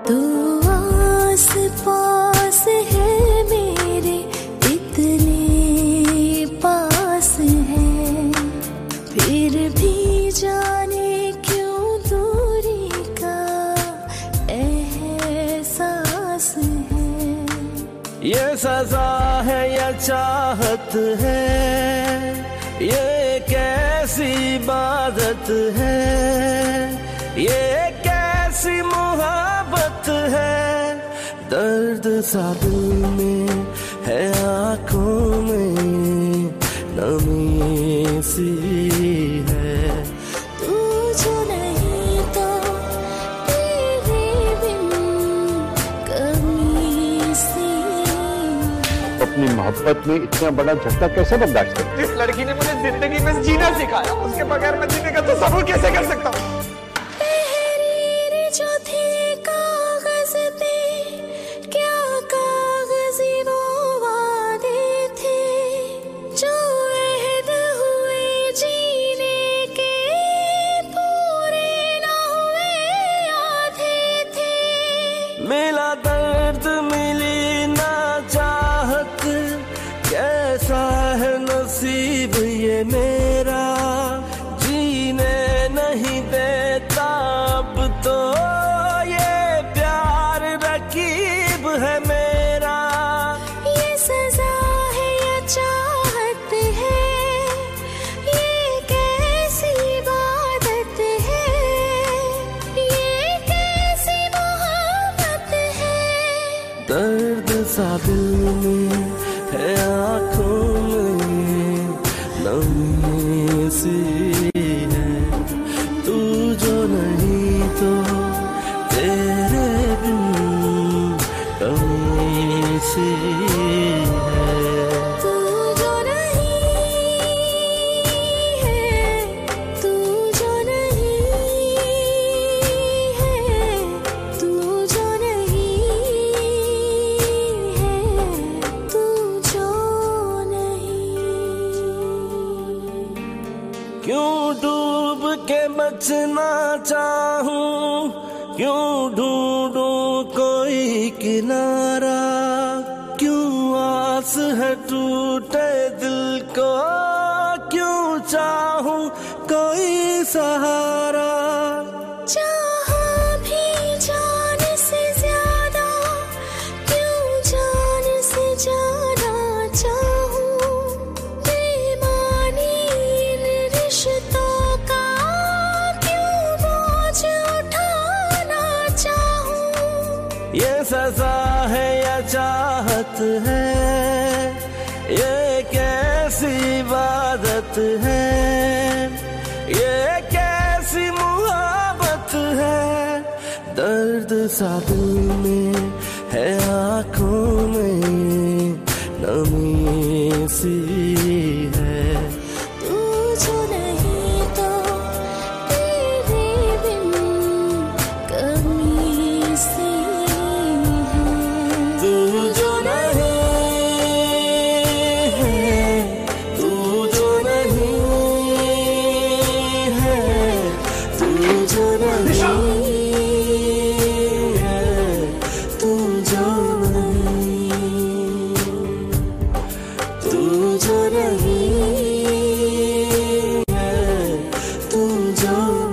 तू आस पास है मेरे, इतने पास है, फिर भी जाने क्यों दूरी का एहसास है। ये सजा है या चाहत है, ये कैसी इबादत है, ये कैसी मोहब्बत है। दर्द सा दिल में है, आंखों में नमी सी है। तू जो नहीं तो तेरे बिन कमी सी। अपनी मोहब्बत में इतना बड़ा झटका कैसे बर्दाश्त कर? जिस लड़की ने मुझे जिंदगी में जीना सिखाया, उसके बगैर मैं जीने का तसव्वुर कैसे कर सकता हूँ? तहरीर जो थी कागज पे, क्या कागजी वो वादे थे, जो अहद हुए जीने के पूरे न हुए आधे थे। मिला दर्द मिली ना चाहत, कैसा है नसीब ये मेरा, जीने नहीं देता अब तो ये प्यार रकीब है मेरा। ये सजा है या चाहत है, ये कैसी इबादत है, ये कैसी मोहब्बत है। दर्द सा दिल में है, आंखों में नमी सी है। तू जो नहीं तो तेरे बिन कमी सी है। तू जो नहीं है, तू जो नहीं है, तू जो नहीं है, तू जो नहीं। क्यों डूब के बचना चाहूं, क्यों ढूंढूं कोई किनारा, क्यों आस है टूटे दिल को, क्यों चाहूं कोई सहारा। चाहा भी जान से ज्यादा, क्यों जान से ज्यादा चाहूं, बेईमानी इन रिश्तों का क्यों बोझ उठाना चाहूं। ये सजा है या चाहत है, ये कैसी इबादत है, ये कैसी मोहब्बत है। दर्द सा दिल में है, आंखों में नमी सी है। तू जो नहीं तो तेरे बिन कमी सी है। तू जो नहीं है, तू जो नहीं है, तू जो नहीं है, तू जो नहीं, तू जो नहीं है, तू जो